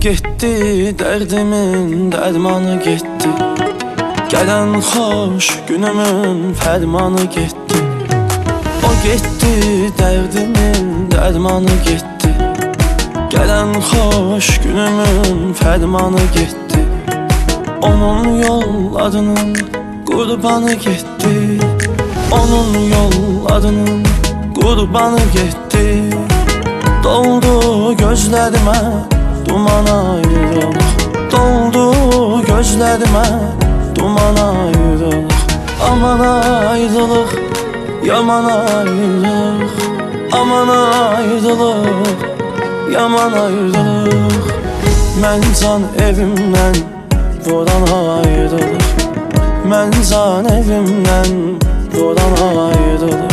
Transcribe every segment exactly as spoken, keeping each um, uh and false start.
getdi, dərdimin dərmanı getdi. Gələn xoş günümün fərmanı getdi. O getdi, dərdimin dərmanı getdi. Gələn xoş günümün fərmanı getdi. Onun yollarının qurbanı getdi. Onun yollarının qurbanı getdi. Doldu gözlərimə duman ayrılıq. Doldu gözlərimə duman ayrılıq. Aman ayrılıq, yaman ayrılıq. Aman ayrılıq, yaman ayrılıq. Mən can evimdən vuran ayrılıq. Mən can evimdən vuran ayrılıq.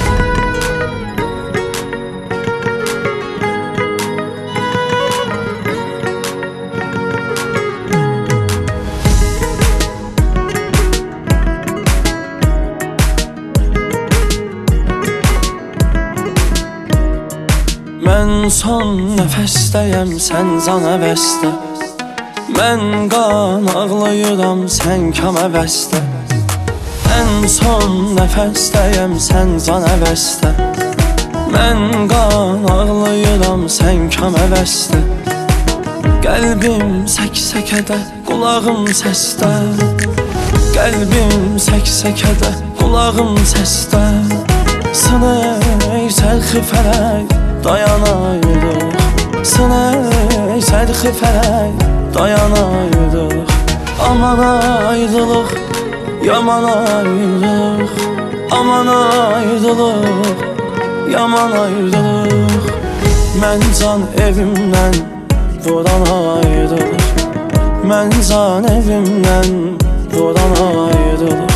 Mən son nəfəstəyəm, sən can əvəzdə. Mən qan ağlayıram, sən kam əvəzdə. Mən son nəfəstəyəm, sən can əvəzdə. Mən qan ağlayıram, sən kam əvəzdə. Qəlbim səksəkədə, qulağım səsdə. Qəlbim səksəkədə, qulağım səsdə. Sınır sərxi fələk, dayanayırıq. Sınır sərxi fələk, dayanayırıq. Aman ayrılıq, yaman ayrılıq. Aman ayrılıq, yaman ayrılıq. Mən can evimdən vuran ayrılıq. Mən can evimdən vuran ayrılıq.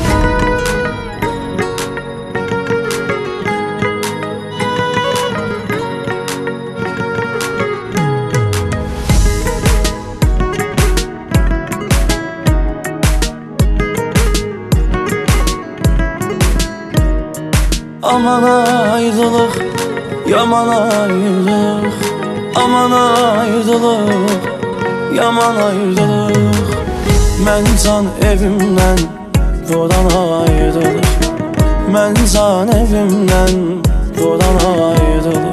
Aman ayrılıq, yaman ayrılıq. Aman ayrılıq, yaman ayrılıq. Mən can evimdən vuran ayrılıq. Mən can evimdən vuran ayrılıq.